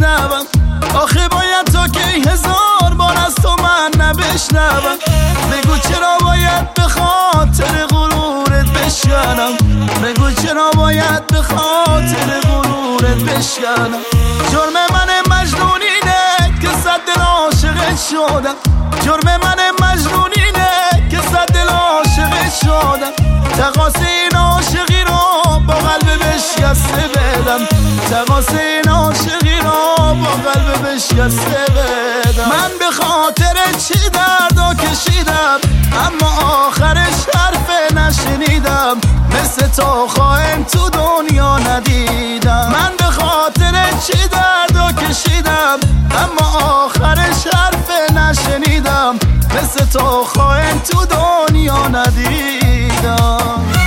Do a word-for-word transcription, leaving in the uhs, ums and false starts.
بشنوم. آخه باید تا که هزار بار از تو من نبشنوم. بگو چرا باید به خاطر غرورت بشکنم. بگو چرا باید به خاطر غرورت بشکنم. جرم من مجنونینه که صد دل عاشقت شدم. جرم من مجنونینه که صد دل عاشقت شدم. تقاس این عاشقی رو با قلب بشکسته بدم. تقاس این عاشقی رو با قلب بشکسته بدم. من به خاطر چی دردا کشیدم اما آخرش حرف نشنیدم. مثل تو خواهیم تو دنیا ندیدم. من به خاطر چی دردا کشیدم اما آخرش حرف نشنیدم. مثل تو خواهیم تو دنیا ندیدم.